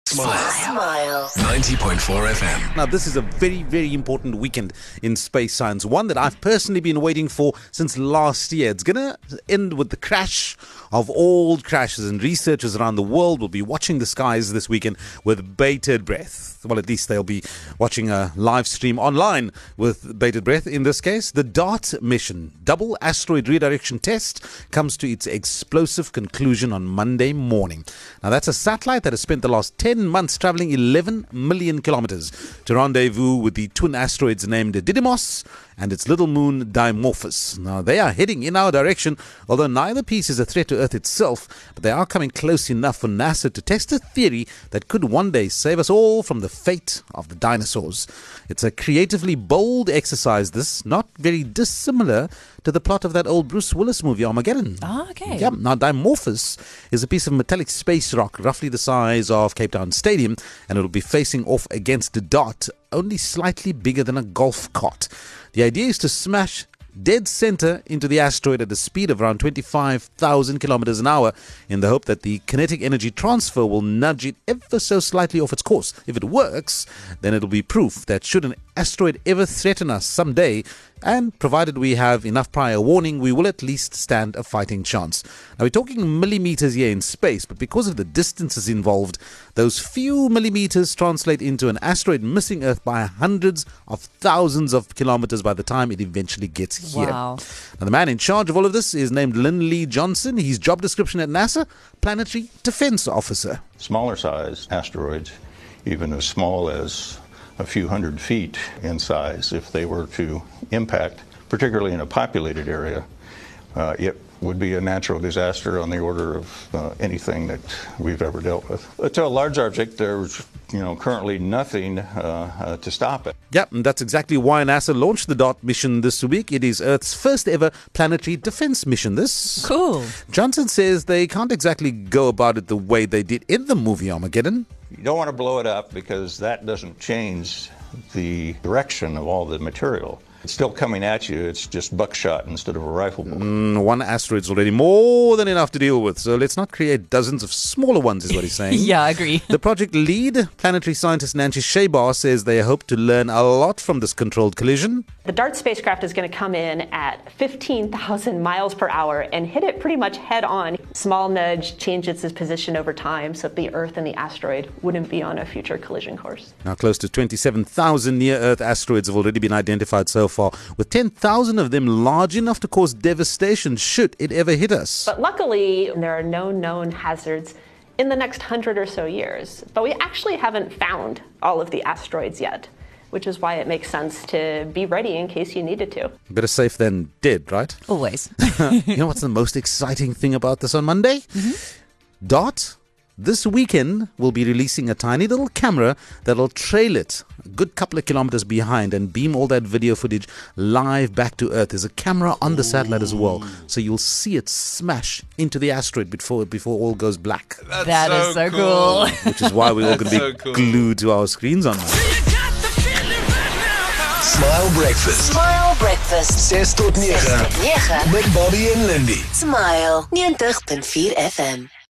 Smile. 90.4 FM. Now, this is a very, very important weekend in space science. One that I've personally been waiting for since last year. It's going to end with the crash of all crashes, and researchers around the world will be watching the skies this weekend with bated breath. Well, at least they'll be watching a live stream online with bated breath. In this case, the DART mission, Double Asteroid Redirection Test, comes to its explosive conclusion on Monday morning. Now, that's a satellite that has spent the last 10 months traveling 11 million kilometers to rendezvous with the twin asteroids named Didymos and its little moon Dimorphos. Now, they are heading in our direction, although neither piece is a threat to Earth itself, but they are coming close enough for NASA to test a theory that could one day save us all from the fate of the dinosaurs. It's a creatively bold exercise, this, not very dissimilar to the plot of that old Bruce Willis movie, Armageddon. Ah, okay. Yeah. Now, Dimorphos is a piece of metallic space rock, roughly the size of Cape Town Stadium, and it will be facing off against the DART, only slightly bigger than a golf cart. The idea is to smash dead center into the asteroid at a speed of around 25,000 kilometers an hour in the hope that the kinetic energy transfer will nudge it ever so slightly off its course. If it works, then it'll be proof that should an asteroid ever threaten us someday, and provided we have enough prior warning, we will at least stand a fighting chance. Now, we're talking millimeters here in space, but because of the distances involved, those few millimeters translate into an asteroid missing Earth by hundreds of thousands of kilometers by the time it eventually gets here. Wow. Now, the man in charge of all of this is named Lynn Lee Johnson. His job description at NASA, Planetary Defense Officer. Smaller size asteroids, even as small as a few hundred feet in size, if they were to impact, particularly in a populated area, it would be a natural disaster on the order of anything that we've ever dealt with. To a large object, there's currently nothing to stop it. Yep, and that's exactly why NASA launched the DART mission this week. It is Earth's first ever planetary defense mission. Cool. Johnson says they can't exactly go about it the way they did in the movie Armageddon. You don't want to blow it up because that doesn't change the direction of all the material. It's still coming at you. It's just buckshot instead of a rifle bullet. One asteroid's already more than enough to deal with, so let's not create dozens of smaller ones, is what he's saying. Yeah, I agree. The project lead, planetary scientist Nancy Shabar, says they hope to learn a lot from this controlled collision. The DART spacecraft is going to come in at 15,000 miles per hour and hit it pretty much head on. Small nudge changes its position over time so the Earth and the asteroid wouldn't be on a future collision course. Now, close to 27,000 near-Earth asteroids have already been identified so far, with 10,000 of them large enough to cause devastation should it ever hit us. But luckily, there are no known hazards in the next 100 or so years. But we actually haven't found all of the asteroids yet, which is why it makes sense to be ready in case you needed to. Better safe than dead, right? Always. You know what's the most exciting thing about this on Monday? Mm-hmm. DART this weekend will be releasing a tiny little camera that'll trail it a good couple of kilometers behind and beam all that video footage live back to Earth. There's a camera on the satellite as well, so you'll see it smash into the asteroid before all goes black. That is so cool. Which is why we're all going to be glued to our screens on Monday. Smile Breakfast. Smile Breakfast. 6 tot 9. Met Met Bobby en Lindy. Smile 90.4 FM.